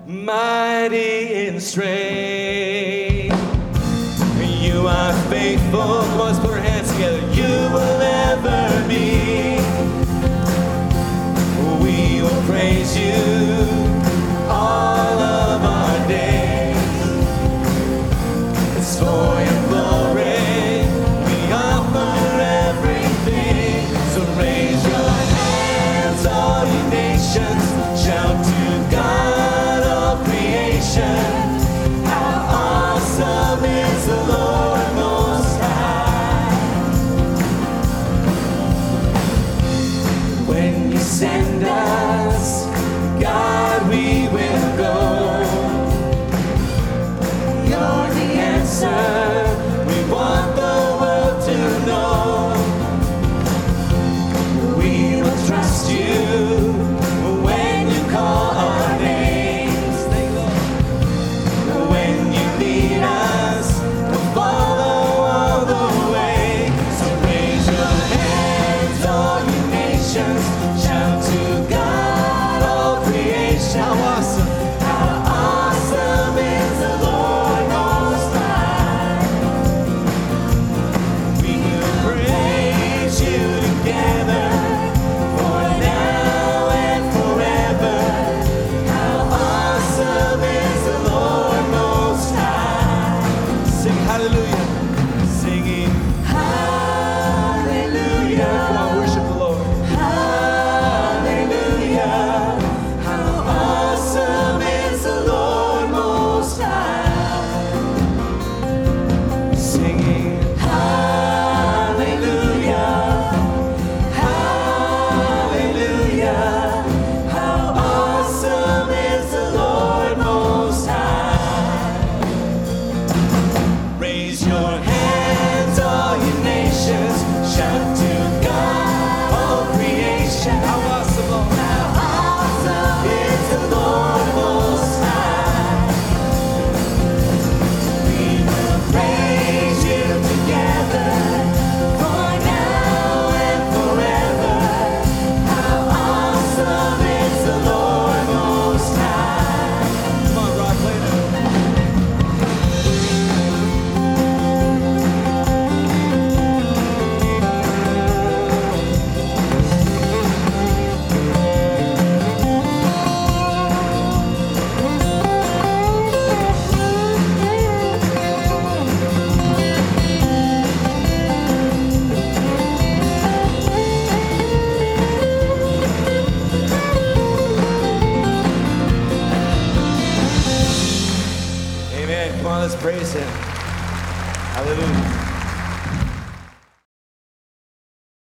mighty in strength. You are faithful. Come on, let's put our hands together. You will ever be. We will praise you all of our days. It's for your glory. We offer everything. So raise your hands, all you nations. Shout to God, all creation. How awesome is the Lord Most High. When you send us, God, we will go. You're the answer we want the world to know. We will trust you when you call our names. When you lead us, we'll follow all the way. So raise your hands, all you nations. Shout to God, all creation. How awesome! How awesome is the Lord Most High. We will praise you together for now and forever. How awesome is the Lord Most High. Sing hallelujah. Singing hallelujah. Come on, worship the Lord. Hallelujah. How awesome is the Lord Most High. Singing hallelujah. Hallelujah. How awesome is the Lord Most High. Raise your hands, all you nations. Shout to God, all creation. How awesome, Lord. How awesome is the Lord Most High. We will praise you together for now and forever. How awesome is the Lord Most High. Come on, Rod, play that. Amen. Come on, let's praise him. Hallelujah.